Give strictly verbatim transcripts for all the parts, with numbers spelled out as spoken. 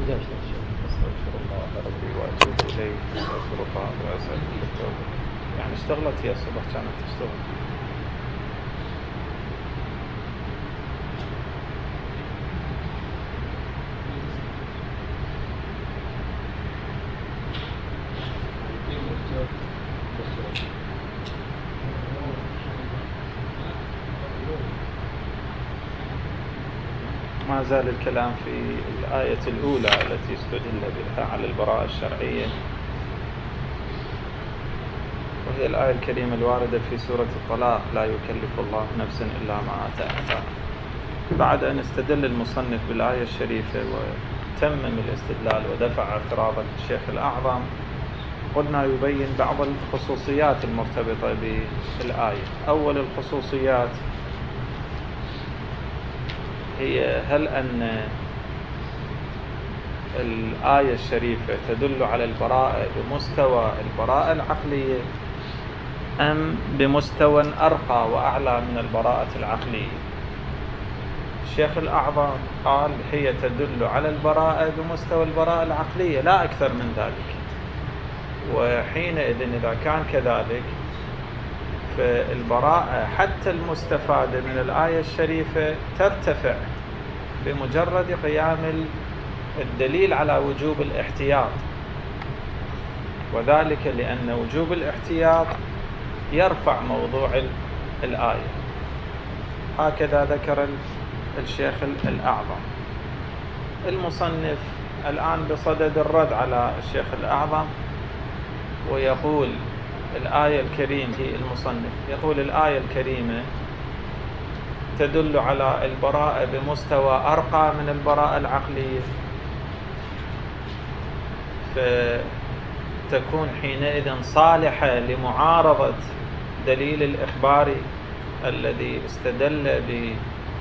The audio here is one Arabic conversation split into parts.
أستغفر الله ربي وأتوب إليه، أستغفر الله وأسأله التوبة. يعني اشتغلت هي الصبح، كانت تشتغل. ما زال الكلام في الآية الأولى التي استدل بها على البراءة الشرعية، وهي الآية الكريمة الواردة في سورة الطلاق: لا يكلف الله نفسا إلا ما آتاها. بعد أن استدل المصنف بالآية الشريفة وتمم الاستدلال ودفع اعتراض الشيخ الأعظم، قلنا يبين بعض الخصوصيات المرتبطة بالآية. أول الخصوصيات هي هل أن الآية الشريفة تدل على البراءة بمستوى البراءة العقلية أم بمستوى أرقى وأعلى من البراءة العقلية؟ الشيخ الأعظم قال هي تدل على البراءة بمستوى البراءة العقلية لا أكثر من ذلك. وحينئذ إذا كان كذلك فالبراءة حتى المستفادة من الآية الشريفة ترتفع بمجرد قيام الدليل على وجوب الاحتياط، وذلك لأن وجوب الاحتياط يرفع موضوع الآية. هكذا ذكر الشيخ الأعظم. المصنف الآن بصدد الرد على الشيخ الأعظم، ويقول الآية الكريمة هي المصنف يقول الآية الكريمة تدل على البراءة بمستوى أرقى من البراءة العقلية، فتكون حينئذ صالحة لمعارضة دليل الإخباري الذي استدل ب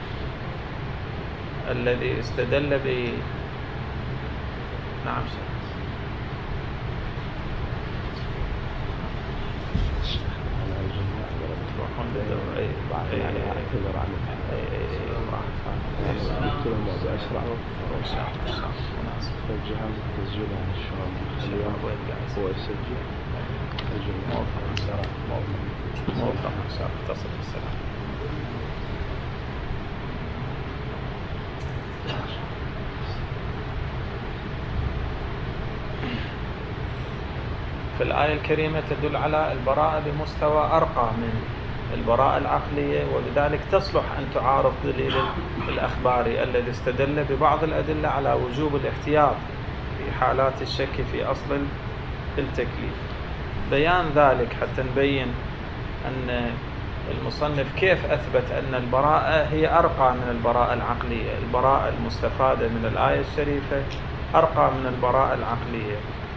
الذي استدل ب نعم شيخ يعني اعتذر عن أسرع فالجهاز التسجيل عن الشغل اليوم هو يسجل. موفق إن شاء الله، موفق موفق إن شاء الله. تصل بالسلام. في الآية الكريمة تدل على البراءة بمستوى أرقى من البراءة العقلية، وبذلك تصلح أن تعارض دليل الأخباري الذي استدل ببعض الأدلة على وجوب الاحتياط في حالات الشك في أصل التكليف. بيان ذلك حتى نبين أن المصنف كيف أثبت أن البراءة هي أرقى من البراءة العقلية. البراءة المستفادة من الآية الشريفة أرقى من البراءة العقلية.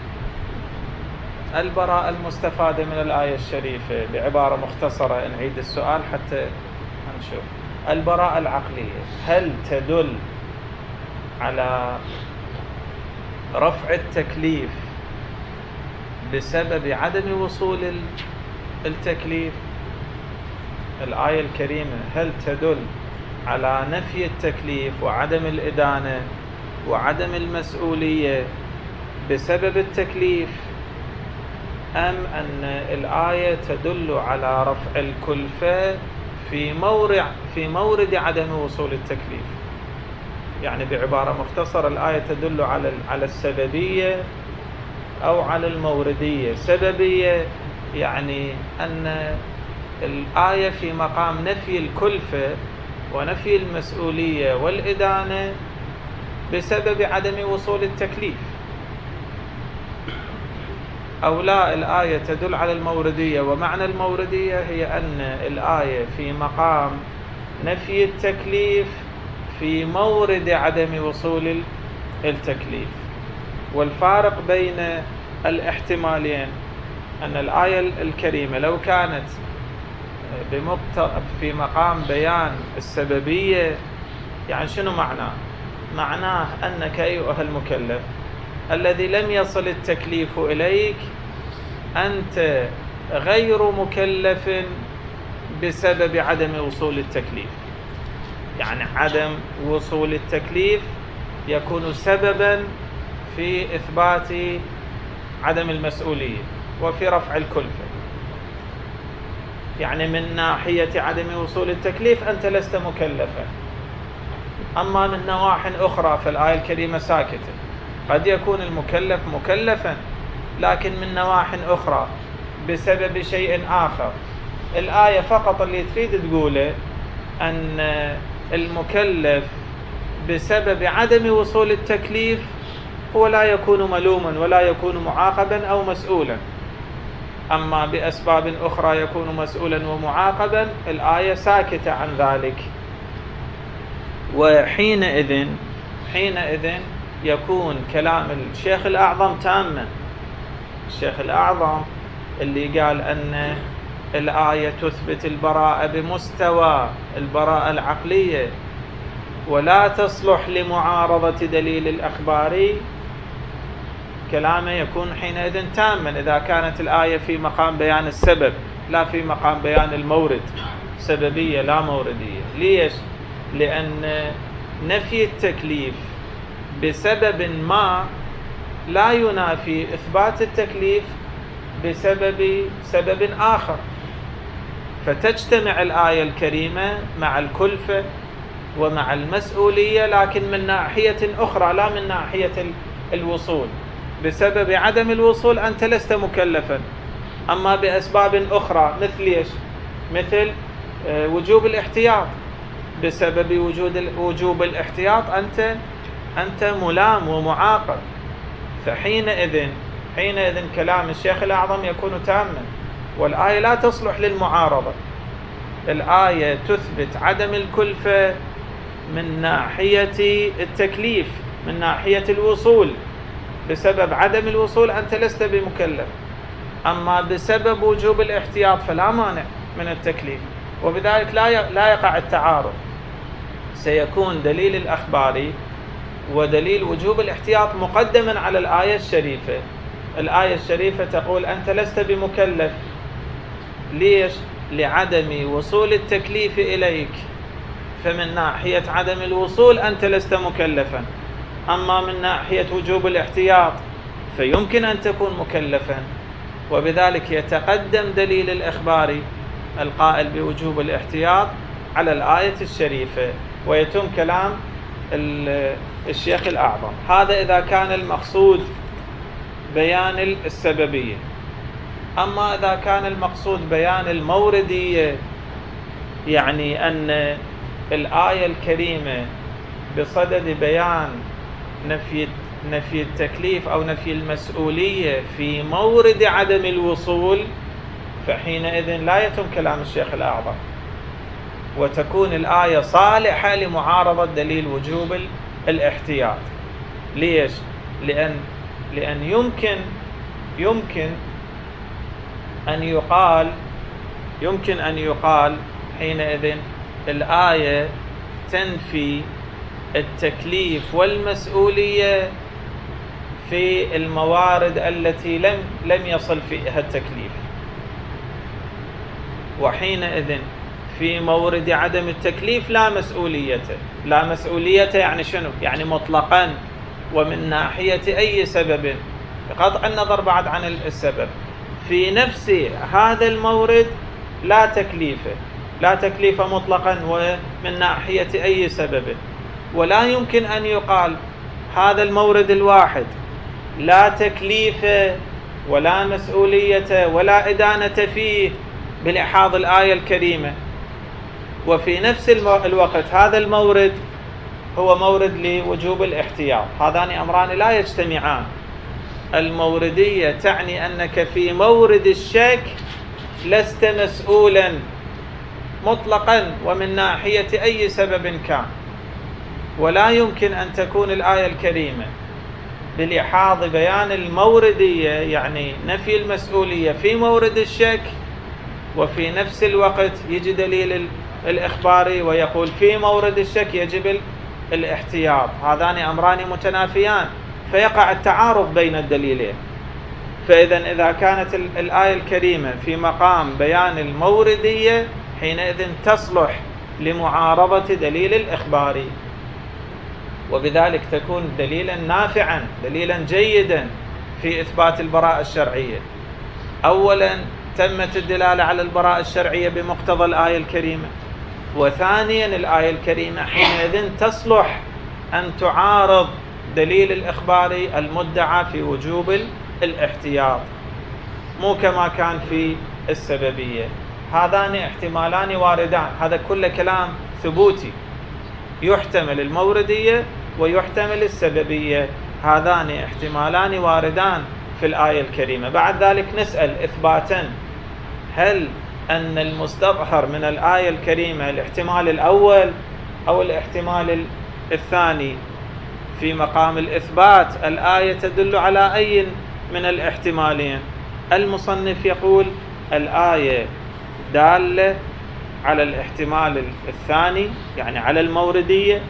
البراءة المستفادة من الآية الشريفة بعبارة مختصرة، نعيد السؤال حتى نشوف. البراءة العقلية هل تدل على رفع التكليف بسبب عدم وصول التكليف؟ الآية الكريمة هل تدل على نفي التكليف وعدم الإدانة وعدم المسؤولية بسبب التكليف، أم أن الآية تدل على رفع الكلفة في مورد في مورد عدم وصول التكليف؟ يعني بعبارة مختصرة الآية تدل على على السببية أو على الموردية. سببية يعني أن الآية في مقام نفي الكلفة ونفي المسؤولية والإدانة بسبب عدم وصول التكليف، أو لا الآية تدل على الموردية، ومعنى الموردية هي أن الآية في مقام نفي التكليف في مورد عدم وصول التكليف. والفارق بين الاحتمالين أن الآية الكريمة لو كانت في مقام بيان السببية، يعني شنو معناه؟ معناه أنك أيها المكلف الذي لم يصل التكليف إليك أنت غير مكلف بسبب عدم وصول التكليف. يعني عدم وصول التكليف يكون سببا في إثبات عدم المسؤولية وفي رفع الكلفة. يعني من ناحية عدم وصول التكليف أنت لست مكلفا، أما من نواح أخرى فالآية الكريمة ساكتة. قد يكون المكلف مكلفا لكن من نواح أخرى بسبب شيء آخر. الآية فقط اللي تريد تقوله أن المكلف بسبب عدم وصول التكليف هو لا يكون ملوما ولا يكون معاقبا أو مسؤولا، أما بأسباب أخرى يكون مسؤولا ومعاقبا الآية ساكتة عن ذلك. وحينئذ حينئذ يكون كلام الشيخ الأعظم تاما. الشيخ الأعظم اللي قال أن الآية تثبت البراءة بمستوى البراءة العقلية ولا تصلح لمعارضة دليل الأخباري، كلامه يكون حينئذ تاما إذا كانت الآية في مقام بيان السبب لا في مقام بيان المورد، سببية لا موردية. ليش؟ لأن نفي التكليف بسبب ما لا ينافي إثبات التكليف بسبب سبب آخر، فتجتمع الآية الكريمة مع الكلفة ومع المسؤولية لكن من ناحية أخرى لا من ناحية الوصول. بسبب عدم الوصول أنت لست مكلفا، أما بأسباب أخرى مثل إيش؟ مثل وجوب الاحتياط، بسبب وجود وجوب الاحتياط أنت أنت ملام ومعاقب. فحينئذ حينئذ كلام الشيخ الأعظم يكون تاما، والآية لا تصلح للمعارضة. الآية تثبت عدم الكلفة من ناحية التكليف، من ناحية الوصول، بسبب عدم الوصول أنت لست بمكلف، أما بسبب وجوب الاحتياط فلا مانع من التكليف، وبذلك لا لا يقع التعارض. سيكون دليل الأخباري ودليل وجوب الاحتياط مقدما على الآية الشريفة. الآية الشريفة تقول أنت لست بمكلف. ليش؟ لعدم وصول التكليف إليك، فمن ناحية عدم الوصول أنت لست مكلفا، أما من ناحية وجوب الاحتياط فيمكن أن تكون مكلفا، وبذلك يتقدم دليل الإخباري القائل بوجوب الاحتياط على الآية الشريفة، ويتم كلام الشيخ الأعظم. هذا إذا كان المقصود بيان السببية. أما إذا كان المقصود بيان الموردية، يعني أن الآية الكريمة بصدد بيان نفي نفي التكليف أو نفي المسؤولية في مورد عدم الوصول، فحينئذ لا يتم كلام الشيخ الأعظم، وتكون الآية صالحة لمعارضة دليل وجوب الاحتياط. ليش؟ لأن لأن يمكن يمكن أن يقال يمكن أن يقال حينئذ الآية تنفي التكليف والمسؤولية في الموارد التي لم لم يصل فيها التكليف، وحينئذ في مورد عدم التكليف لا مسؤوليته. لا مسؤوليته يعني شنو؟ يعني مطلقا ومن ناحية أي سبب، بقطع النظر بعد عن السبب. في نفس هذا المورد لا تكليفه لا تكليف مطلقا ومن ناحية أي سبب، ولا يمكن أن يقال هذا المورد الواحد لا تكليف ولا مسؤولية ولا إدانة فيه بلحاظ الآية الكريمة، وفي نفس الوقت هذا المورد هو مورد لوجوب الاحتياط. هذان أمران لا يجتمعان. الموردية تعني أنك في مورد الشك لست مسؤولا مطلقا ومن ناحية أي سبب كان، ولا يمكن أن تكون الآية الكريمة بلحاظ بيان الموردية يعني نفي المسؤولية في مورد الشك، وفي نفس الوقت يجي دليل الإخباري ويقول في مورد الشك يجب الاحتياط. هذان أمران متنافيان، فيقع التعارض بين الدليلين. فإذا إذا كانت الآية الكريمة في مقام بيان الموردية حينئذ تصلح لمعارضة دليل الإخباري. وبذلك تكون دليلا نافعا، دليلا جيدا في إثبات البراءة الشرعية. أولا تمت الدلالة على البراءة الشرعية بمقتضى الآية الكريمة، وثانيا الآية الكريمة حينئذ تصلح أن تعارض دليل الإخباري المدعى في وجوب الاحتياط، مو كما كان في السببية. هذان احتمالان واردان، هذا كله كلام ثبوتي، يحتمل الموردية ويحتمل السببية، هذان احتمالان واردان في الآية الكريمة. بعد ذلك نسأل إثباتا، هل أن المستظهر من الآية الكريمة الاحتمال الأول أو الاحتمال الثاني؟ في مقام الإثبات الآية تدل على أي من الاحتمالين؟ المصنف يقول الآية دالة على الاحتمال الثاني، يعني على الموردية،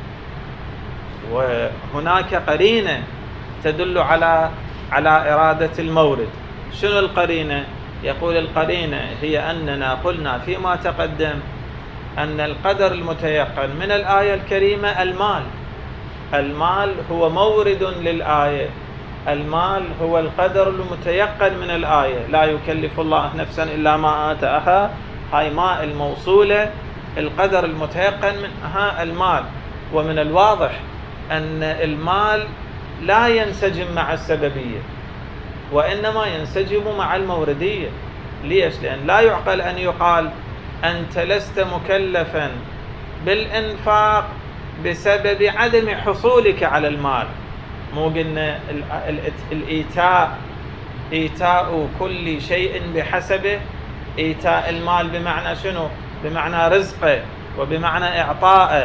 وهناك قرينة تدل على على إرادة المورد. شنو القرينة؟ يقول القرينة هي أننا قلنا فيما تقدم أن القدر المتيقن من الآية الكريمة المال. المال هو مورد للآية، المال هو القدر المتيقن من الآية، لا يكلف الله نفسا إلا ما آتاها، هاي ما الموصولة، القدر المتيقن منها المال. ومن الواضح أن المال لا ينسجم مع السببية، وإنما ينسجم مع الموردية. ليش؟ لأن لا يعقل أن يقال أنت لست مكلفا بالإنفاق بسبب عدم حصولك على المال. مو قلنا الإيتاء إيتاء كل شيء بحسبه؟ إيتاء المال بمعنى شنو؟ بمعنى رزقه وبمعنى إعطائه،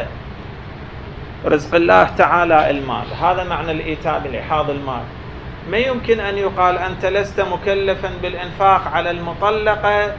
رزق الله تعالى المال، هذا معنى الإيتاء بلحاظ المال. ما يمكن أن يقال أنت لست مكلفا بالإنفاق على المطلقة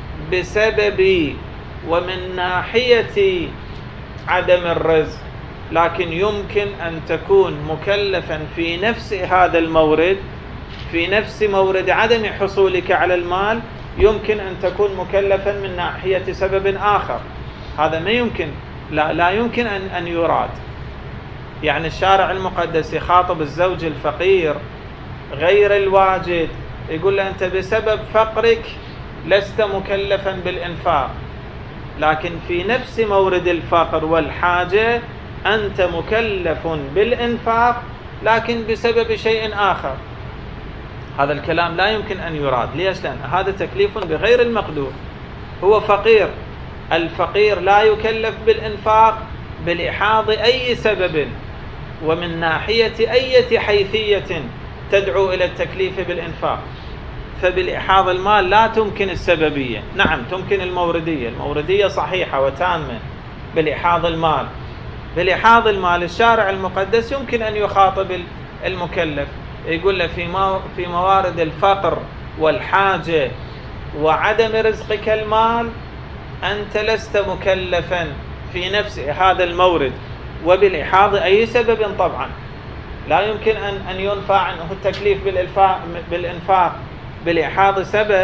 بسبب ومن ناحية عدم الرزق، لكن يمكن أن تكون مكلفا في نفس هذا المورد، في نفس مورد عدم حصولك على المال، يمكن أن تكون مكلفا من ناحية سبب آخر. هذا ما يمكن، لا, لا يمكن أن, أن يراد. يعني الشارع المقدس يخاطب الزوج الفقير غير الواجد، يقول له أنت بسبب فقرك لست مكلفا بالإنفاق، لكن في نفس مورد الفقر والحاجة أنت مكلف بالإنفاق لكن بسبب شيء آخر. هذا الكلام لا يمكن أن يراد. ليش؟ لأن هذا تكليف بغير المقدور. هو فقير، الفقير لا يكلف بالإنفاق بلحاظ أي سبب ومن ناحية أي حيثية تدعو إلى التكليف بالإنفاق. فبلحاظ المال لا تمكن السببية، نعم تمكن الموردية، الموردية صحيحة وتامة بلحاظ المال. بلحاظ المال الشارع المقدس يمكن أن يخاطب المكلف، يقول له في في موارد الفقر والحاجة وعدم رزقك المال أنت لست مكلفا في نفس هذا المورد وبلحاظ أي سبب. طبعا لا يمكن أن أن ينفع عنه التكليف بالإنفاق بلحاظ سبب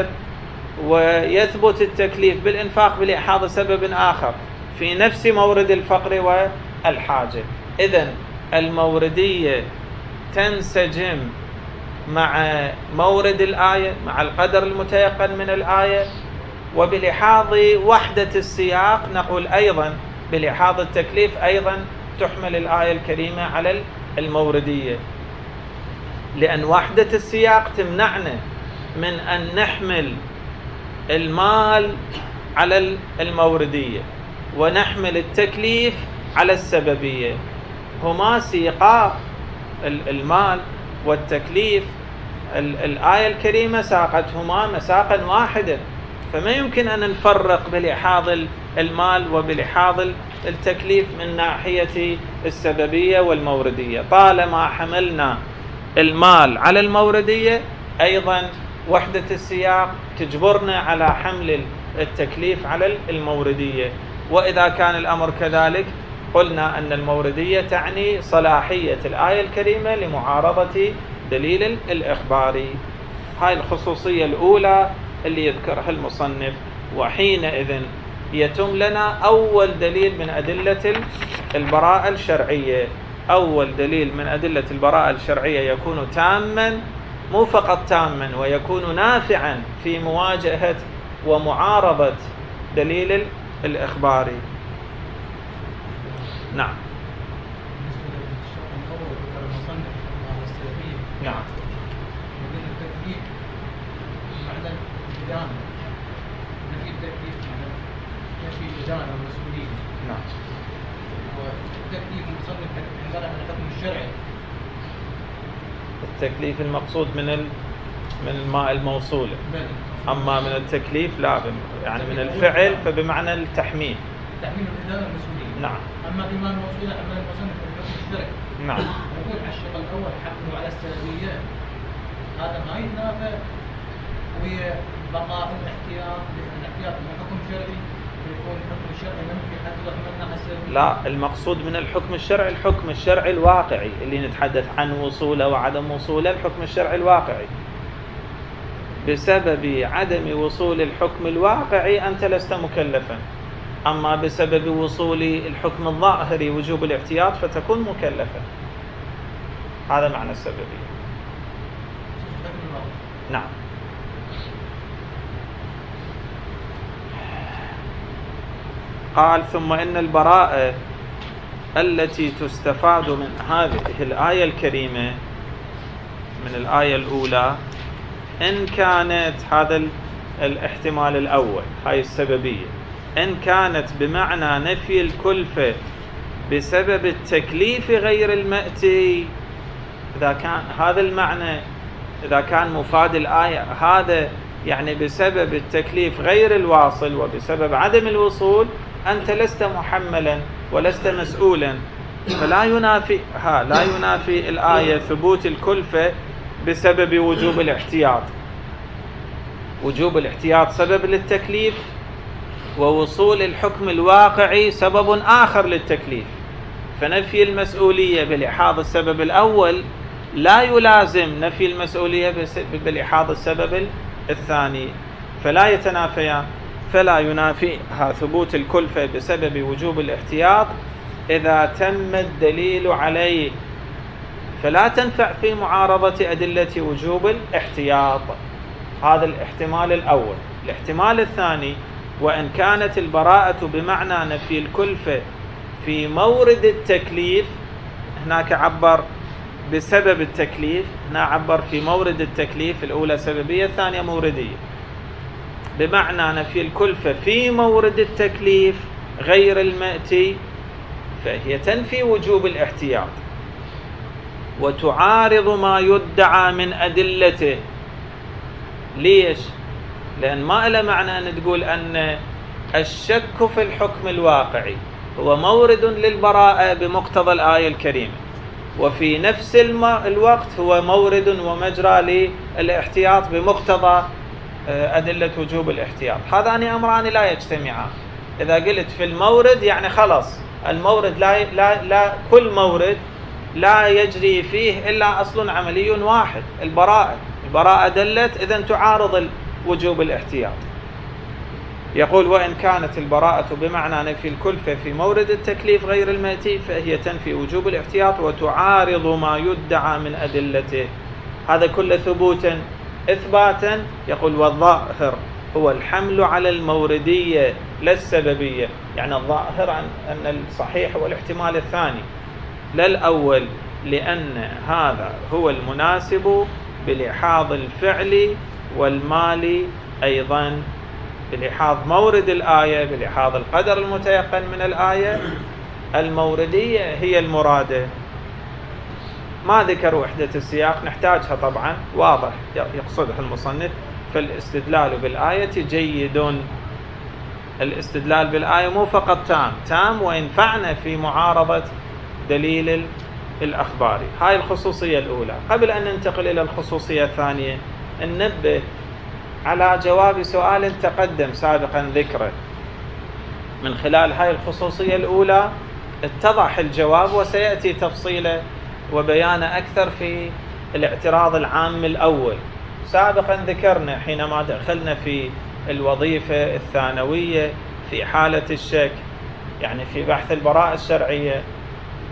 ويثبت التكليف بالإنفاق بلحاظ سبب آخر في نفس مورد الفقر والحاجة. إذن الموردية تنسجم مع مورد الآية، مع القدر المتيقن من الآية، وبلحاظ وحدة السياق نقول أيضا بلحاظ التكليف أيضا تحمل الآية الكريمة على الموردية، لأن وحدة السياق تمنعنا من أن نحمل المال على الموردية ونحمل التكليف على السببية. هما سياقا، المال والتكليف الآية الكريمة ساقتهما مساقا واحدا، فما يمكن أن نفرق بلحاظ المال وبلحاظ التكليف من ناحية السببية والموردية. طالما حملنا المال على الموردية أيضا وحدة السياق تجبرنا على حمل التكليف على الموردية. وإذا كان الأمر كذلك قلنا أن الموردية تعني صلاحية الآية الكريمة لمعارضة دليل الإخباري. هاي الخصوصية الأولى اللي يذكرها المصنف، وحينئذ يتم لنا أول دليل من أدلة البراءة الشرعية. أول دليل من أدلة البراءة الشرعية يكون تاما، مو فقط تاما، ويكون نافعا في مواجهة ومعارضة دليل الإخباري. نعم. نعم. التكليف بمعنى الإدانة، نفي التكليف معنى نفي الإدانة والمسؤولية. نعم. والتكليف المصنف عبارة عن الحكم الشرعي. التكليف المقصود من ال... من الماء الموصولة، أما من التكليف لا، يعني من الفعل فبمعنى التحميل. تحميل الإدانة والمسؤولية. نعم. أما بما الموصولة عمل المصنف الحكم الشرعي. نعم. يقول على الشق الأول حمله على السلبيات، هذا ما يتنافى وبقاء الاحتياط، لأن الاحتياط من حكم شرعي ويكون الحكم الشرعي منفي حتى لو حملنا على السلبيات. لا، المقصود من الحكم الشرعي الحكم الشرعي الواقعي اللي نتحدث عن وصوله وعدم وصوله، الحكم الشرعي الواقعي. بسبب عدم وصول الحكم الواقعي أنت لست مكلفا، أما بسبب وصول الحكم الظاهري وجوب الاحتياط فتكون مكلفا. هذا معنى السببية. نعم. قال ثم إن البراءة التي تستفاد من هذه الآية الكريمة، من الآية الأولى، إن كانت هذا الاحتمال الأول، هاي السببية، إن كانت بمعنى نفي الكلفة بسبب التكليف غير المأتي، إذا كان هذا المعنى، إذا كان مفاد الآية هذا يعني بسبب التكليف غير الواصل وبسبب عدم الوصول أنت لست محملا ولست مسؤولا، فلا ينافي ها لا ينافي الآية ثبوت الكلفة بسبب وجوب الاحتياط. وجوب الاحتياط سبب للتكليف، ووصول الحكم الواقعي سبب آخر للتكليف، فنفي المسؤولية بلحاظ السبب الأول لا يلازم نفي المسؤولية بلحاظ السبب الثاني، فلا يتنافيان. فلا ينافي ثبوت الكلفة بسبب وجوب الاحتياط إذا تم الدليل عليه، فلا تنفع في معارضة أدلة وجوب الاحتياط. هذا الاحتمال الأول. الاحتمال الثاني، وإن كانت البراءة بمعنى نفي الكلفة في مورد التكليف، هناك عبر بسبب التكليف، هنا عبر في مورد التكليف، الأولى سببية الثانية موردية. بمعنى نفي الكلفة في مورد التكليف غير المأتي، فهي تنفي وجوب الاحتياط وتعارض ما يدعى من أدلته. ليش؟ لأن ما إلى معنى أن تقول أن الشك في الحكم الواقعي هو مورد للبراءة بمقتضى الآية الكريمة، وفي نفس الوقت هو مورد ومجرى للاحتياط بمقتضى أدلة وجوب الاحتياط. هذان أمران لا يجتمعان. إذا قلت في المورد يعني خلص المورد لا, لا, لا كل مورد لا يجري فيه إلا أصل عملي واحد، البراءة. البراءة دلت إذن تعارض وجوب الاحتياط. يقول وإن كانت البراءة بمعنى نفي الكلفة في مورد التكليف غير المأتي فهي تنفي وجوب الاحتياط وتعارض ما يدعى من أدلته. هذا كله ثبوتا إثباتا. يقول والظاهر هو الحمل على الموردية لا السببية، يعني الظاهر عن أن الصحيح هو الاحتمال الثاني لا الأول، لأن هذا هو المناسب بلحاظ الفعل والمال أيضا، بلحاظ مورد الآية، بلحاظ القدر المتيقن من الآية. الموردية هي المرادة. ما ذكر وحدة السياق، نحتاجها طبعا، واضح يقصدها المصنف. فالاستدلال بالآية جيد. الاستدلال بالآية مو فقط تام تام وينفعنا في معارضة دليل الأخباري. هاي الخصوصية الأولى. قبل أن ننتقل إلى الخصوصية الثانية ننبه على جواب سؤال تقدم سابقا ذكره. من خلال هاي الخصوصية الأولى اتضح الجواب، وسيأتي تفصيله وبيانه أكثر في الاعتراض العام الأول. سابقا ذكرنا حينما دخلنا في الوظيفة الثانوية في حالة الشك، يعني في بحث البراءة الشرعية،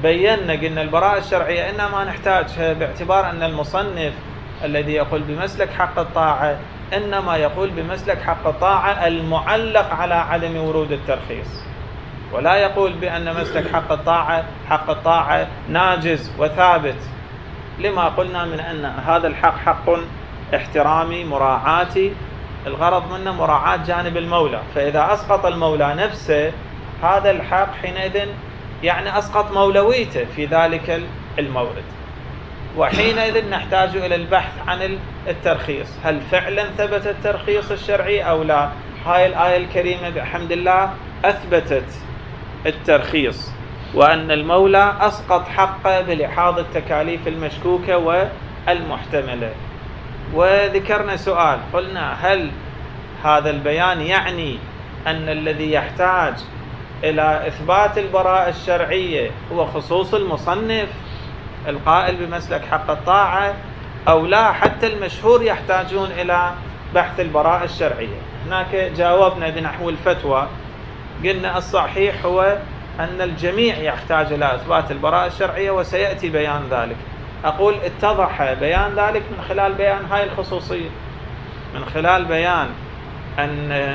بينا قلنا البراءة الشرعية إنما نحتاجها باعتبار أن المصنف الذي يقول بمسلك حق الطاعة إنما يقول بمسلك حق الطاعة المعلق على عدم ورود الترخيص، ولا يقول بأن مسلك حق الطاعة حق الطاعة ناجز وثابت، لما قلنا من أن هذا الحق حق احترامي مراعاتي، الغرض منه مراعاة جانب المولى، فإذا أسقط المولى نفسه هذا الحق حينئذ يعني أسقط مولويته في ذلك المورد، وحينئذ نحتاج إلى البحث عن الترخيص، هل فعلا ثبت الترخيص الشرعي أو لا. هاي الآية الكريمة بحمد الله أثبتت الترخيص، وأن المولى أسقط حقه بلحاظ التكاليف المشكوكة والمحتملة. وذكرنا سؤال، قلنا هل هذا البيان يعني أن الذي يحتاج إلى إثبات البراءة الشرعية هو خصوص المصنف القائل بمسلك حق الطاعة أو لا، حتى المشهور يحتاجون إلى بحث البراءة الشرعية؟ هناك جاوبنا بنحو الفتوى، قلنا الصحيح هو أن الجميع يحتاج إلى إثبات البراءة الشرعية، وسيأتي بيان ذلك. أقول اتضح بيان ذلك من خلال بيان هاي الخصوصية، من خلال بيان أن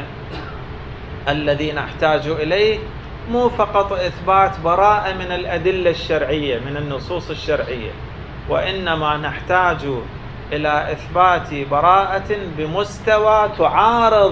الذي نحتاج إليه مو فقط إثبات براءة من الأدلة الشرعية من النصوص الشرعية، وإنما نحتاج إلى إثبات براءة بمستوى تعارض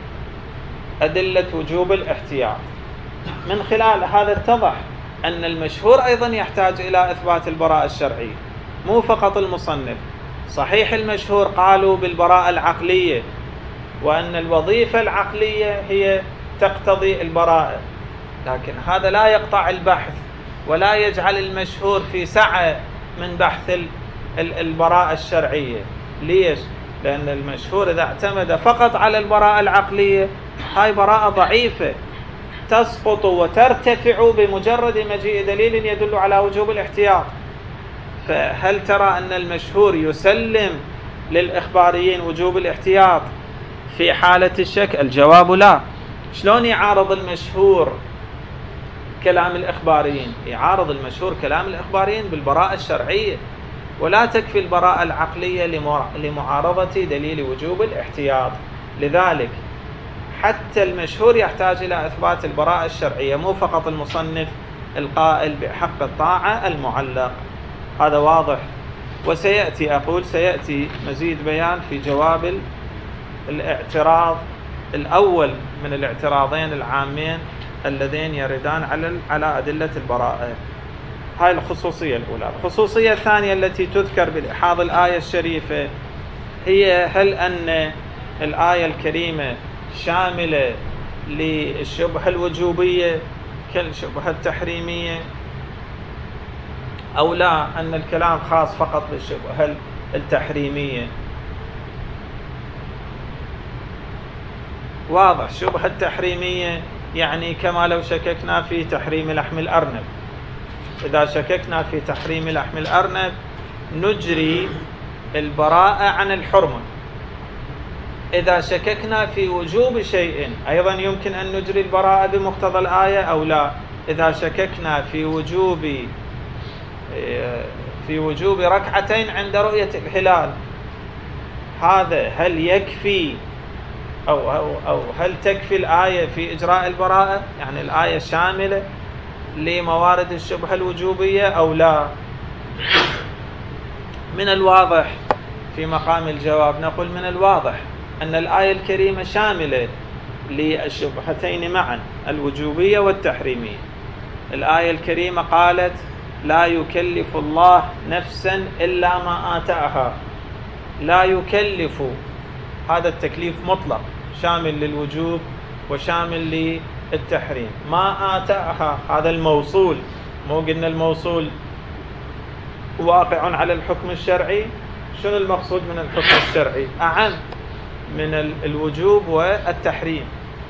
أدلة وجوب الاحتياط. من خلال هذا اتضح أن المشهور أيضا يحتاج إلى إثبات البراءة الشرعية، مو فقط المصنف. صحيح المشهور قالوا بالبراءة العقلية، وأن الوظيفة العقلية هي تقتضي البراءة، لكن هذا لا يقطع البحث ولا يجعل المشهور في سعة من بحث البراءة الشرعية. ليش؟ لأن المشهور إذا اعتمد فقط على البراءة العقلية هاي براءة ضعيفة تسقط وترتفع بمجرد مجيء دليل يدل على وجوب الاحتياط. فهل ترى أن المشهور يسلم للإخباريين وجوب الاحتياط في حالة الشك؟ الجواب لا. شلون يعارض المشهور كلام الإخباريين؟ يعارض المشهور كلام الإخباريين بالبراءة الشرعية، ولا تكفي البراءة العقلية لمعارضة دليل وجوب الاحتياط. لذلك حتى المشهور يحتاج إلى إثبات البراءة الشرعية، مو فقط المصنف القائل بحق الطاعة المعلق. هذا واضح، وسيأتي أقول سيأتي مزيد بيان في جواب الاعتراض الأول من الاعتراضين العامين اللذين يردان على على أدلة البراءة. هاي الخصوصية الأولى. الخصوصية الثانية التي تذكر بإلحاظ الآية الشريفة هي هل أن الآية الكريمة شاملة للشبهة الوجوبية كالشبهة التحريمية، أو لا، أن الكلام خاص فقط بالشبهة التحريمية. واضح، الشبهة التحريمية يعني كما لو شككنا في تحريم لحم الأرنب. إذا شككنا في تحريم لحم الأرنب نجري البراءة عن الحرمة. إذا شككنا في وجوب شيء أيضا يمكن أن نجري البراءة بمقتضى الآية أو لا. إذا شككنا في وجوب في وجوب ركعتين عند رؤية الهلال، هذا هل يكفي أو, أو, أو هل تكفي الآية في إجراء البراءة؟ يعني الآية شاملة لموارد الشبهة الوجوبية أو لا؟ من الواضح في مقام الجواب نقول من الواضح أن الآية الكريمة شاملة للشبهتين معا، الوجوبية والتحريمية. الآية الكريمة قالت لا يكلف الله نفسا إلا ما آتاها. لا يكلف، هذا التكليف مطلق شامل للوجوب وشامل للتحريم. ما آتاها هذا الموصول، مو قلنا الموصول واقع على الحكم الشرعي. شنو المقصود من الحكم الشرعي؟ أعم من الوجوب والتحريم.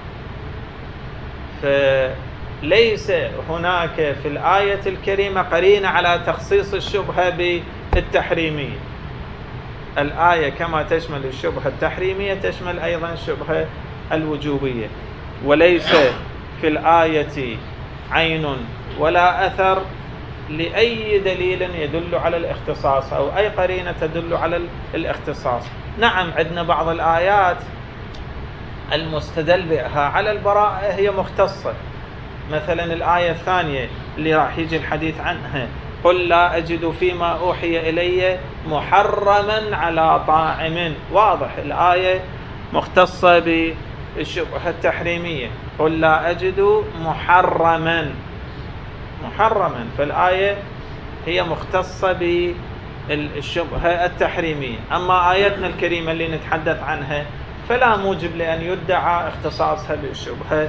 فليس هناك في الآية الكريمة قرينة على تخصيص الشبهة بالتحريمية. الآية كما تشمل الشبهة التحريمية تشمل أيضا الشبهة الوجوبية. وليس في الآية عين ولا أثر لأي دليل يدل على الاختصاص أو أي قرينة تدل على الاختصاص. نعم عندنا بعض الآيات المستدل بها على البراءة هي مختصة، مثلا الآية الثانية اللي راح يجي الحديث عنها: قل لا أجد فيما أوحي إلي محرما على طاعم. واضح الآية مختصة بالشبهة التحريمية، قل لا أجد محرما محرما، فالآية هي مختصة بالشبهة التحريمية. أما آياتنا الكريمة اللي نتحدث عنها فلا موجب لأن يدعى اختصاصها بالشبهة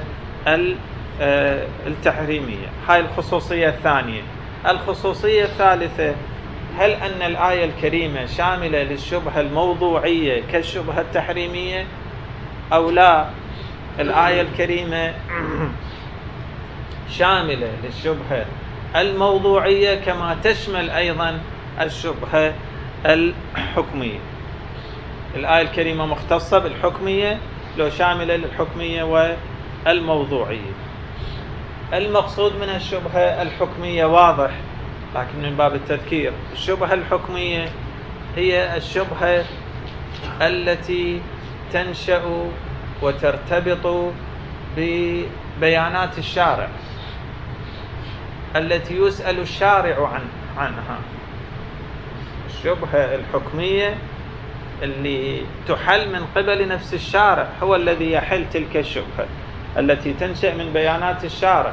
التحريمية. هاي الخصوصية الثانية. الخصوصية الثالثة: هل أن الآية الكريمة شاملة للشبهة الموضوعية كالشبهة التحريمية أو لا؟ الآية الكريمة شاملة للشبهة الموضوعية كما تشمل أيضا الشبهة الحكمية. الآية الكريمة مختصة بالحكمية لو شاملة للحكمية والموضوعية. المقصود من الشبهة الحكمية واضح، لكن من باب التذكير: الشبهة الحكمية هي الشبهة التي تنشأ وترتبط ببيانات الشارع التي يسأل الشارع عن عنها. الشبهة الحكمية اللي تحل من قبل نفس الشارع هو الذي يحل تلك الشبهة التي تنشأ من بيانات الشارع،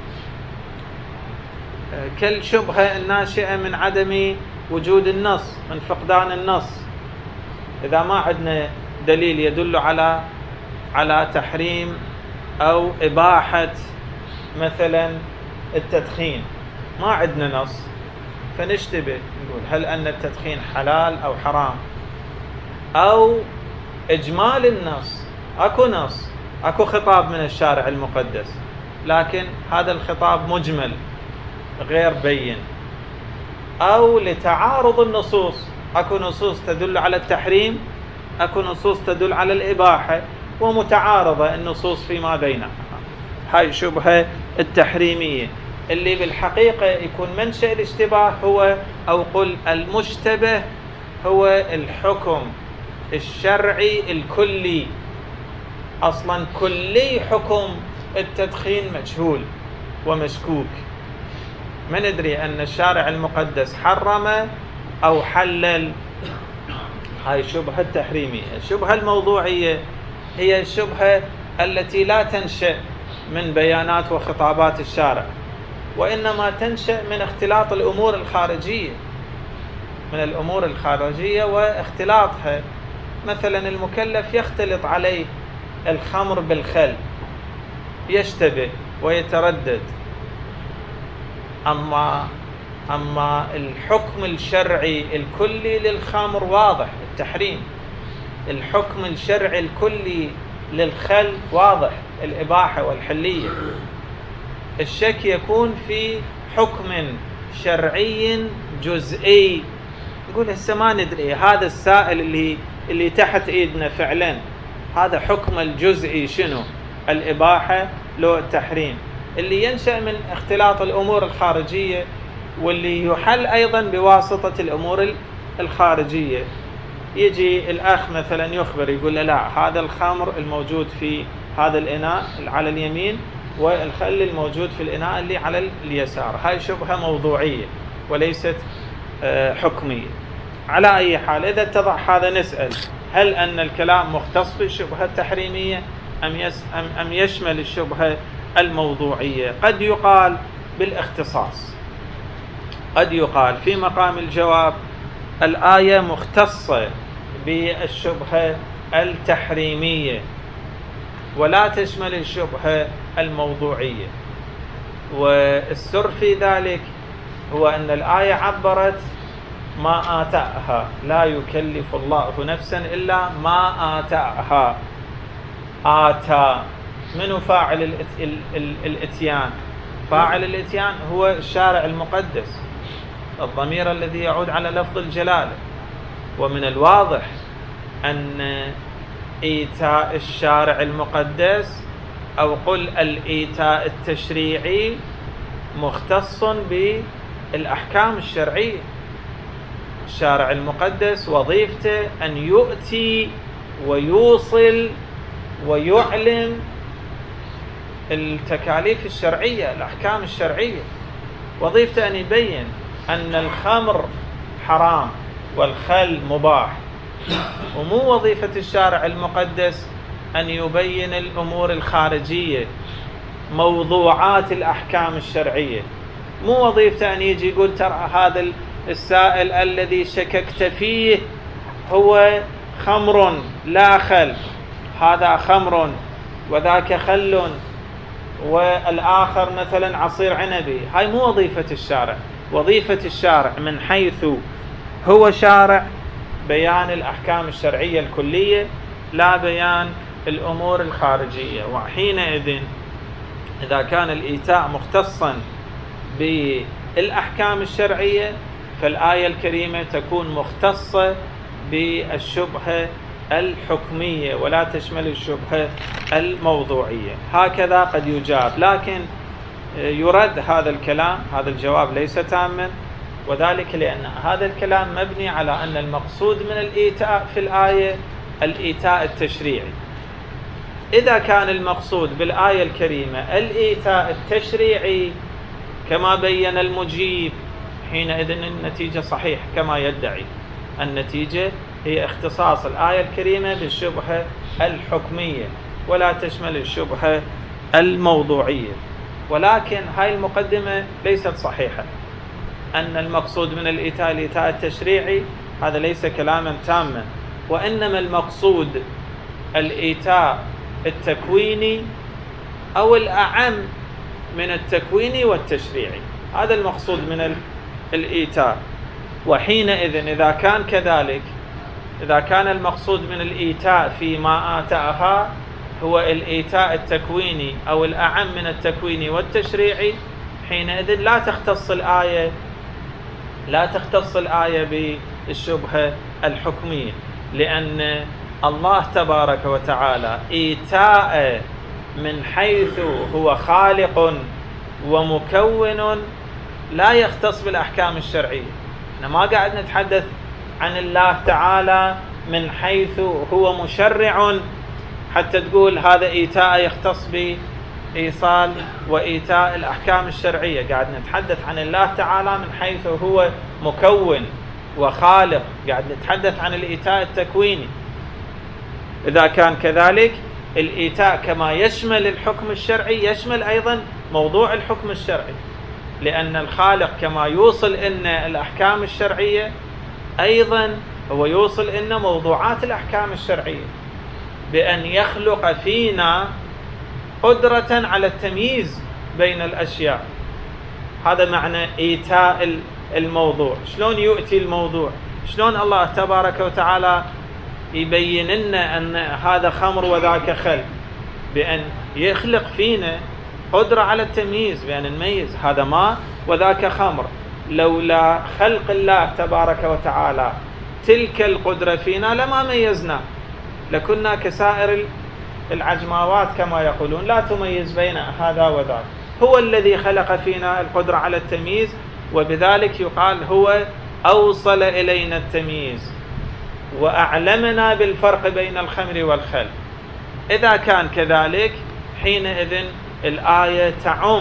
كالشبهة الناشئة من عدم وجود النص، من فقدان النص. إذا ما عندنا دليل يدل على على تحريم أو إباحة مثلا التدخين، ما عندنا نص، فنشتبه نقول هل أن التدخين حلال أو حرام، أو إجمال النص، أكو نص، أكو خطاب من الشارع المقدس، لكن هذا الخطاب مجمل غير بين، أو لتعارض النصوص، أكو نصوص تدل على التحريم، أكو نصوص تدل على الإباحة، ومتعارضة النصوص فيما بينها. هاي شبهة التحريمية اللي بالحقيقة يكون منشأ الاشتباه هو، أو قل المشتبه هو الحكم الشرعي الكلي. أصلا كلي حكم التدخين مجهول ومشكوك، ما ندري أن الشارع المقدس حرم أو حلل. هاي شبهة التحريمية. الشبهة الموضوعية هي الشبهة التي لا تنشأ من بيانات وخطابات الشارع، وإنما تنشأ من اختلاط الأمور الخارجية من الأمور الخارجية واختلاطها. مثلا المكلف يختلط عليه الخمر بالخل، يشتبه ويتردد. أما أما الحكم الشرعي الكلي للخمر واضح، التحريم. الحكم الشرعي الكلي للخل واضح، الإباحة والحلية. الشك يكون في حكم شرعي جزئي، نقول هسه ما ندري هذا السائل اللي اللي تحت ايدنا فعلا هذا حكم الجزئي شنو، الإباحة لو التحريم، اللي ينشأ من اختلاط الأمور الخارجية، واللي يحل أيضا بواسطة الأمور الخارجية. يجي الأخ مثلا يخبر يقول له لا، هذا الخمر الموجود في هذا الإناء على اليمين والخل الموجود في الإناء اللي على اليسار. هاي شبهة موضوعية وليست حكمية. على أي حال إذا اتضح هذا نسأل: هل أن الكلام مختص بالشبهة التحريمية أم يشمل الشبهة الموضوعية؟ قد يقال بالاختصاص، قد يقال في مقام الجواب الآية مختصة بالشبهة التحريمية ولا تشمل الشبهة الموضوعية. والسر في ذلك هو أن الآية عبرت ما آتاها، لا يكلف الله نفسا إلا ما آتاها. آتا من فاعل الاتيان؟ فاعل الاتيان هو الشارع المقدس، الضمير الذي يعود على لفظ الجلالة. ومن الواضح أن إيتاء الشارع المقدس أو قل الإيتاء التشريعي مختص الأحكام الشرعية. الشارع المقدس وظيفته أن يؤتي ويوصل ويعلم التكاليف الشرعية، الأحكام الشرعية. وظيفته أن يبين أن الخمر حرام والخل مباح. ومو وظيفة الشارع المقدس أن يبين الأمور الخارجية، موضوعات الأحكام الشرعية. مو وظيفته أن يجي يقول ترى هذا السائل الذي شككت فيه هو خمر لا خل، هذا خمر وذاك خل والآخر مثلا عصير عنبي. هاي مو وظيفة الشارع. وظيفة الشارع من حيث هو شارع بيان الأحكام الشرعية الكلية، لا بيان الأمور الخارجية. وحينئذ إذا كان الإيتاء مختصا بالأحكام الشرعية فالآية الكريمة تكون مختصة بالشبهة الحكمية ولا تشمل الشبهة الموضوعية. هكذا قد يجاب، لكن يرد هذا الكلام. هذا الجواب ليس تاما، وذلك لأن هذا الكلام مبني على أن المقصود من الإيتاء في الآية الإيتاء التشريعي. إذا كان المقصود بالآية الكريمة الإيتاء التشريعي كما بين المجيب، حينئذ النتيجة صحيح كما يدعي. النتيجة هي اختصاص الآية الكريمة بالشبهة الحكمية ولا تشمل الشبهة الموضوعية. ولكن هاي المقدمة ليست صحيحة. أن المقصود من الإيتاء الإيتاء التشريعي هذا ليس كلاما تاما، وإنما المقصود الإيتاء التكويني أو الأعم من التكويني والتشريعي. هذا المقصود من الإيتاء. وحينئذ إذا كان كذلك، إذا كان المقصود من الإيتاء فيما آتاها هو الإيتاء التكويني أو الأعم من التكويني والتشريعي، حينئذ لا تختص الآية لا تختص الآية بالشبهة الحكمية، لأن الله تبارك وتعالى إيتاء من حيث هو خالق ومكون لا يختص بالأحكام الشرعية. أنا ما قاعد نتحدث عن الله تعالى من حيث هو مشرع حتى تقول هذا إيتاء يختص بإيصال وإيتاء الأحكام الشرعية. قاعد نتحدث عن الله تعالى من حيث هو مكون وخالق، قاعد نتحدث عن الإيتاء التكويني. إذا كان كذلك الإيتاء كما يشمل الحكم الشرعي يشمل أيضا موضوع الحكم الشرعي، لأن الخالق كما يوصل إن الأحكام الشرعية أيضا هو يوصل إن موضوعات الأحكام الشرعية، بأن يخلق فينا قدرة على التمييز بين الأشياء. هذا معنى إيتاء الموضوع. شلون يؤتي الموضوع؟ شلون الله تبارك وتعالى يبين لنا أن هذا خمر وذاك خل؟ بأن يخلق فينا قدرة على التمييز، بأن نميز هذا ماء وذاك خمر. لولا خلق الله تبارك وتعالى تلك القدرة فينا لما ميزنا، لكنا كسائر العجماوات كما يقولون لا تميز بين هذا وذاك. هو الذي خلق فينا القدرة على التمييز، وبذلك يقال هو أوصل إلينا التمييز وأعلمنا بالفرق بين الخمر والخل. إذا كان كذلك حينئذ الآية تعم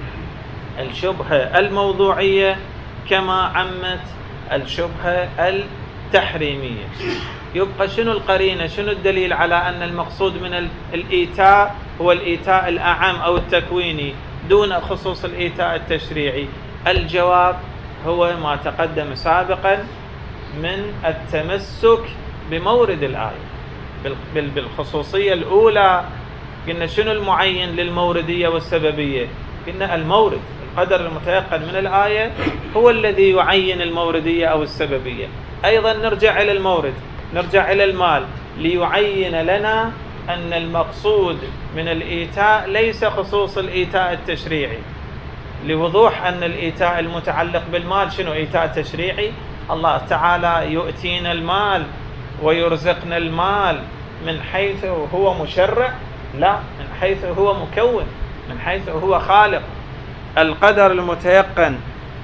الشبهة الموضوعية كما عمت الشبهة التحريمية. يبقى شنو القرينة؟ شنو الدليل على أن المقصود من الإيتاء هو الإيتاء الأعم أو التكويني دون خصوص الإيتاء التشريعي؟ الجواب هو ما تقدم سابقا من التمسك بمورد الآية. بالخصوصية الأولى قلنا شنو المعين للموردية والسببية؟ قلنا المورد، القدر المتيقن من الآية هو الذي يعين الموردية أو السببية. أيضا نرجع إلى المورد، نرجع إلى المال ليعين لنا أن المقصود من الإيتاء ليس خصوص الإيتاء التشريعي، لوضوح أن الإيتاء المتعلق بالمال شنو؟ إيتاء تشريعي. الله تعالى يؤتينا المال ويرزقنا المال من حيث هو مشرع؟ لا، من حيث هو مكون، من حيث هو خالق. القدر المتيقن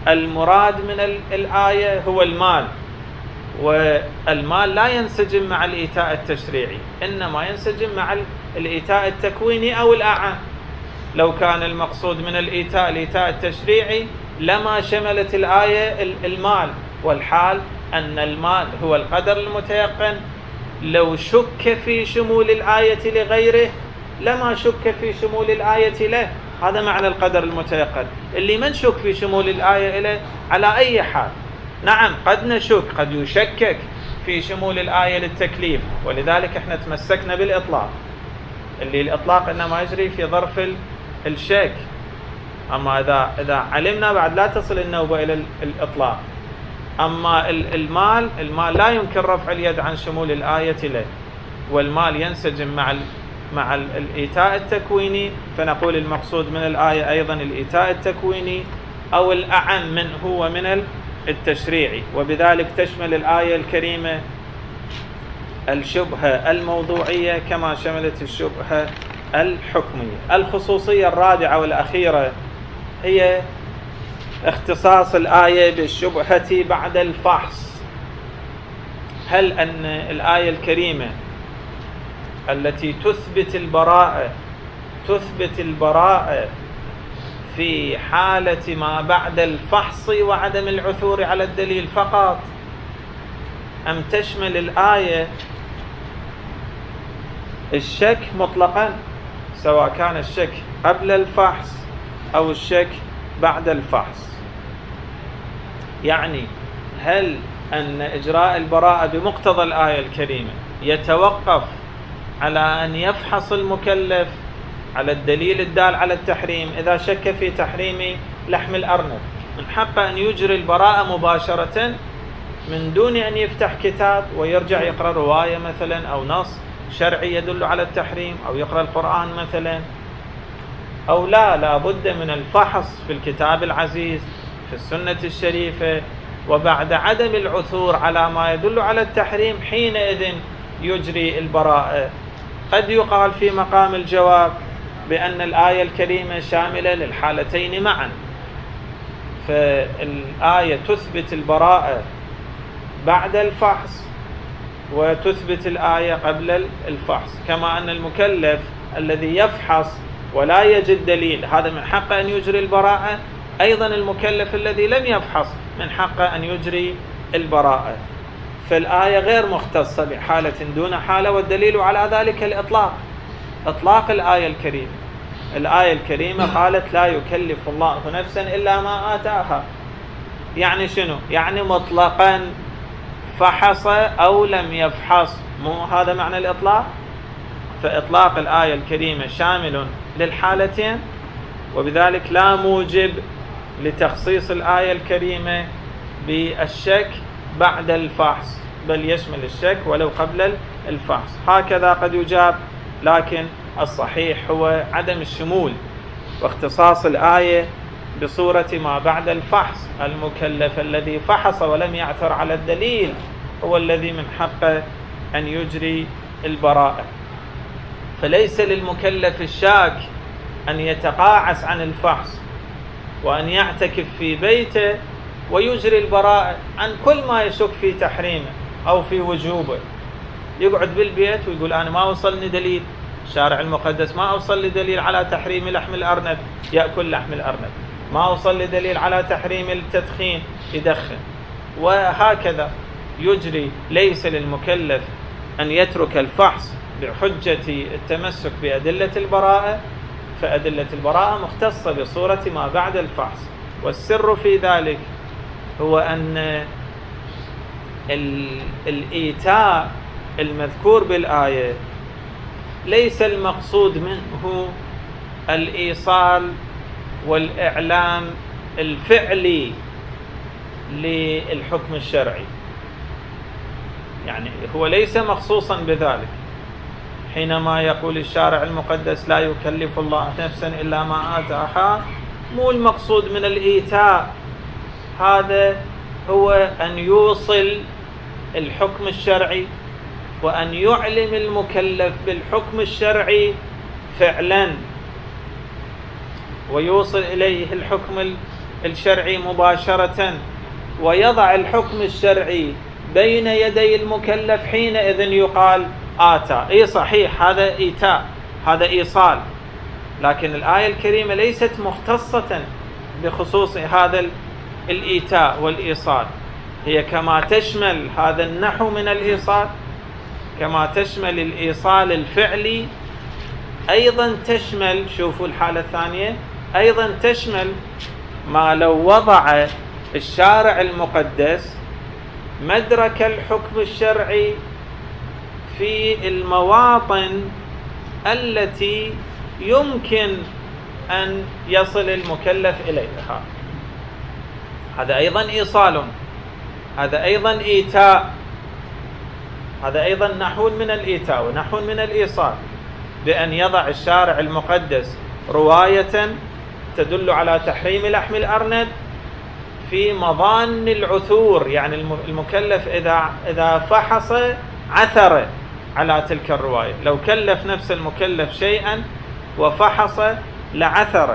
المراد من الآية هو المال، والمال لا ينسجم مع الإيتاء التشريعي، إنما ينسجم مع الإيتاء التكويني أو الأعم. لو كان المقصود من الإيتاء الإيتاء التشريعي لما شملت الآية المال، والحال أن المال هو القدر المتيقن. لو شك في شمول الآية لغيره لما شك في شمول الآية له. هذا معنى القدر المتيقن، اللي ما نشك في شمول الآية له على أي حال. نعم قد نشك، قد يشكك في شمول الآية للتكليف، ولذلك احنا تمسكنا بالإطلاق، اللي الإطلاق إنما يجري في ظرف الشك. أما إذا إذا علمنا بعد لا تصل النوبة إلى الإطلاق. أما المال المال لا يمكن رفع اليد عن شمول الآية له، والمال ينسجم مع مع الإيتاء التكويني، فنقول المقصود من الآية أيضا الإيتاء التكويني أو الأعم من هو من التشريعي. وبذلك تشمل الآية الكريمة الشبهة الموضوعية كما شملت الشبهة الحكمية. الخصوصية الرابعة والأخيرة هي اختصاص الآية بالشبهة بعد الفحص. هل أن الآية الكريمة التي تثبت البراءة تثبت البراءة في حالة ما بعد الفحص وعدم العثور على الدليل فقط، أم تشمل الآية الشك مطلقا، سواء كان الشك قبل الفحص أو الشك بعد الفحص؟ يعني هل أن إجراء البراءة بمقتضى الآية الكريمة يتوقف على أن يفحص المكلف على الدليل الدال على التحريم؟ إذا شك في تحريم لحم الأرنب من حقه أن يجري البراءة مباشرة من دون أن يفتح كتاب ويرجع يقرأ رواية مثلا أو نص شرعي يدل على التحريم، أو يقرأ القرآن مثلا، أو لا لا بد من الفحص في الكتاب العزيز في السنة الشريفة، وبعد عدم العثور على ما يدل على التحريم حينئذ يجري البراءة؟ قد يقال في مقام الجواب بأن الآية الكريمة شاملة للحالتين معا، فالآية تثبت البراءة بعد الفحص وتثبت الآية قبل الفحص، كما أن المكلف الذي يفحص ولا يجد دليل هذا من حقه أن يجري البراءة، أيضا المكلف الذي لم يفحص من حقه أن يجري البراءة. فالآية غير مختصة بحالة دون حالة، والدليل على ذلك الإطلاق، إطلاق الآية الكريمة. الآية الكريمة قالت لا يكلف الله نفسا إلا ما آتاها. يعني شنو؟ يعني مطلقا فحص أو لم يفحص، مو هذا معنى الإطلاق؟ فإطلاق الآية الكريمة شامل للحالتين، وبذلك لا موجب لتخصيص الآية الكريمة بالشك بعد الفحص، بل يشمل الشك ولو قبل الفحص. هكذا قد يجاب، لكن الصحيح هو عدم الشمول واختصاص الآية بصورة ما بعد الفحص. المكلف الذي فحص ولم يعثر على الدليل هو الذي من حقه أن يجري البراءة. فليس للمكلف الشاك أن يتقاعس عن الفحص وأن يعتكف في بيته ويجري البراءة عن كل ما يشك في تحريمه أو في وجوبه. يقعد بالبيت ويقول أنا ما وصلني دليل، الشارع المقدس ما أوصل لي دليل على تحريم لحم الأرنب، يأكل لحم الأرنب، ما أوصل لي دليل على تحريم التدخين، يدخن، وهكذا يجري. ليس للمكلف أن يترك الفحص بحجة التمسك بأدلة البراءة، فأدلة البراءة مختصة بصورة ما بعد الفحص. والسر في ذلك هو أن الإيتاء المذكور بالآية ليس المقصود منه الإيصال والإعلام الفعلي للحكم الشرعي، يعني هو ليس مخصوصا بذلك. حينما يقول الشارع المقدس لا يكلف الله نفسا إلا ما آتاها، مو المقصود من الإيتاء هذا هو أن يوصل الحكم الشرعي وأن يعلم المكلف بالحكم الشرعي فعلا، ويوصل إليه الحكم الشرعي مباشرة ويضع الحكم الشرعي بين يدي المكلف، حينئذ يقال آتى. اي صحيح، هذا إيتاء، هذا إيصال، لكن الآية الكريمة ليست مختصة بخصوص هذا الإيتاء والإيصال، هي كما تشمل هذا النحو من الإيصال، كما تشمل الإيصال الفعلي، أيضا تشمل، شوفوا الحالة الثانية، أيضا تشمل ما لو وضع الشارع المقدس مدرك الحكم الشرعي في المواطن التي يمكن أن يصل المكلف إليها. هذا أيضا إيصال، هذا أيضا إيتاء، هذا أيضا نحو من الإيتاء ونحو من الإيصال، بأن يضع الشارع المقدس رواية تدل على تحريم لحم الأرنب في مظان العثور، يعني المكلف إذا إذا فحص عثر على تلك الرواية، لو كلف نفس المكلف شيئا وفحص لعثر.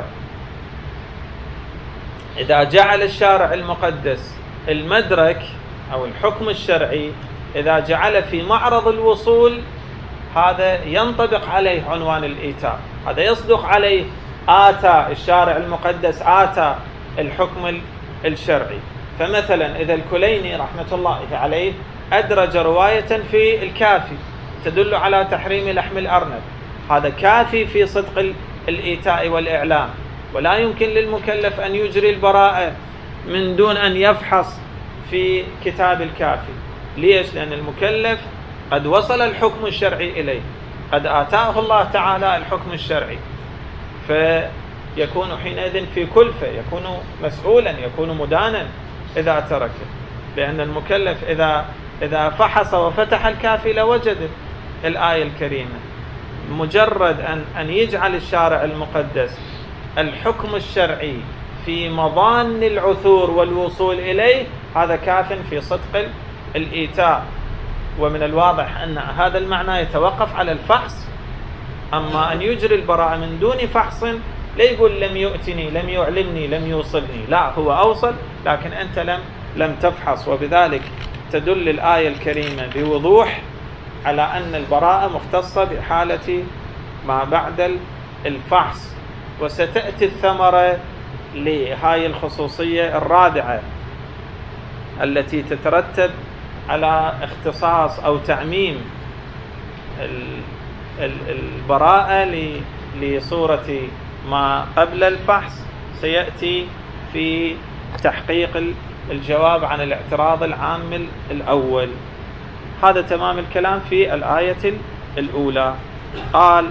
إذا جعل الشارع المقدس المدرك أو الحكم الشرعي إذا جعل في معرض الوصول، هذا ينطبق عليه عنوان الإيتاء، هذا يصدق عليه آتى الشارع المقدس، آتى الحكم الشرعي. فمثلا إذا الكليني رحمة الله عليه أدرج رواية في الكافي تدل على تحريم لحم الأرنب، هذا كافي في صدق الإيتاء والإعلام، ولا يمكن للمكلف أن يجري البراءة من دون أن يفحص في كتاب الكافي. ليش؟ لأن المكلف قد وصل الحكم الشرعي إليه، قد آتاه الله تعالى الحكم الشرعي، فيكون حينئذ في كلفة، يكون مسؤولا، يكون مدانا إذا تركه، لأن المكلف إذا إذا فحص وفتح الكافي لوجد الآية الكريمة. مجرد أن أن يجعل الشارع المقدس الحكم الشرعي في مظان العثور والوصول إليه، هذا كاف في صدق الإيتاء. ومن الواضح أن هذا المعنى يتوقف على الفحص، أما أن يجري البراءة من دون فحص، لا يقول لم يؤتني، لم يعلمني، لم يوصلني، لا، هو أوصل لكن أنت لم لم تفحص. وبذلك تدل الآية الكريمة بوضوح على أن البراءة مختصة بحالة ما بعد الفحص. وستأتي الثمرة لهاي الخصوصية الرابعة التي تترتب على اختصاص أو تعميم البراءة لصورة ما قبل الفحص، سيأتي في تحقيق الجواب عن الاعتراض العام الأول. هذا تمام الكلام في الآية الأولى. قال: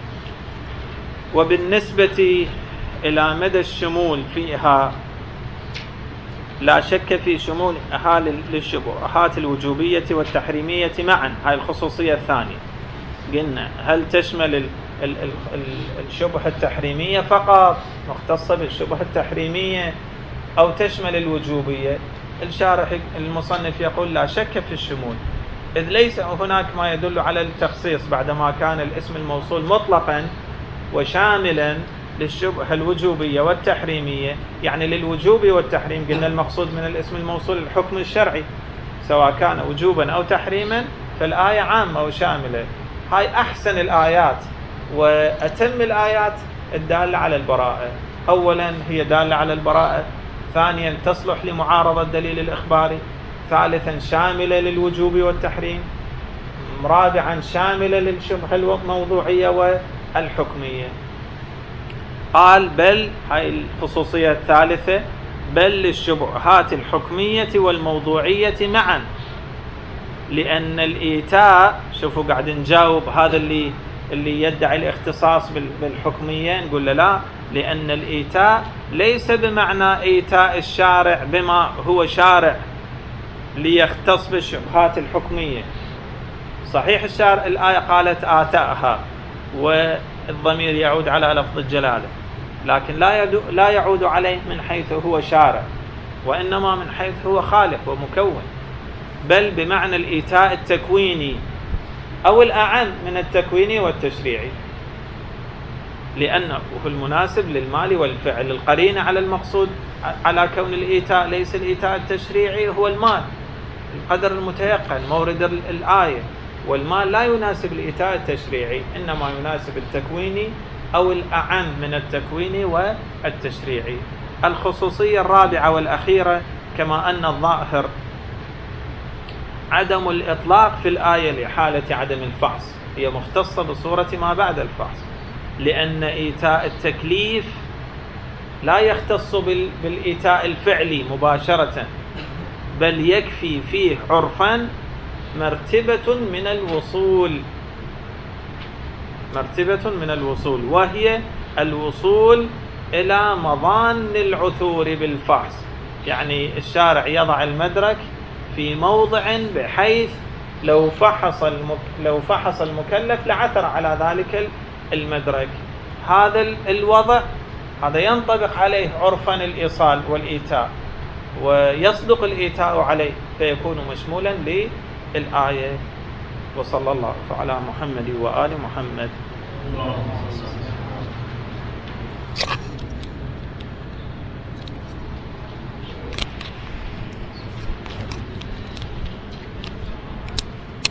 وبالنسبة إلى مدى الشمول فيها لا شك في شمول أهالي للشبهات الوجوبية والتحريمية معا. هاي الخصوصية الثانية، قلنا هل تشمل الشبهة التحريمية فقط، مختصة بالشبهة التحريمية، أو تشمل الوجوبية؟ الشارح المصنف يقول لا شك في الشمول، إذ ليس هناك ما يدل على التخصيص بعدما كان الاسم الموصول مطلقا وشاملا للشبهة الوجوبية والتحريمية. يعني للوجوب والتحريم قلنا المقصود من الاسم الموصول الحكم الشرعي، سواء كان وجوبا أو تحريما، فالآية عامة وشاملة. هاي أحسن الآيات وأتم الآيات الدالة على البراءة. أولا هي دالة على البراءة، ثانيا تصلح لمعارضة الدليل الإخباري، ثالثا شاملة للوجوب والتحريم، رابعا شاملة للشبهة الموضوعية والحكمية. قال: بل، هاي الخصوصية الثالثة، بل للشبهات الحكمية والموضوعية معا، لأن الإيتاء، شوفوا قاعد نجاوب هذا اللي اللي يدعي الاختصاص بالحكمية، نقول له لا، لأن الإيتاء ليس بمعنى إيتاء الشارع بما هو شارع ليختص بالشبهات الحكمية. صحيح الشارع الآية قالت آتاءها والضمير يعود على لفظ الجلالة، لكن لا لا يعود عليه من حيث هو شارع، وإنما من حيث هو خالق ومكون، بل بمعنى الإيتاء التكويني أو الأعم من التكويني والتشريعي. لأنه المناسب للمال والفعل. القرينة على المقصود على كون الإيتاء ليس الإيتاء التشريعي هو المال، القدر المتيقن مورد الآية، والمال لا يناسب الإيتاء التشريعي، إنما يناسب التكويني أو الأعم من التكويني والتشريعي. الخصوصية الرابعة والأخيرة كما أن الظاهر عدم الإطلاق في الآية لحالة عدم الفحص، هي مختصة بصورة ما بعد الفحص، لأن إيتاء التكليف لا يختص بالإيتاء الفعلي مباشرة، بل يكفي فيه عرفا مرتبة من الوصول، مرتبة من الوصول، وهي الوصول إلى مظان العثور بالفحص. يعني الشارع يضع المدرك في موضع بحيث لو فحص المك... لو فحص المكلف لعثر على ذلك المدرك. هذا الوضع هذا ينطبق عليه عرفا الإيصال والإيتاء، ويصدق الإيتاء عليه فيكون مشمولا للآية. وصلى الله على محمد وآل محمد.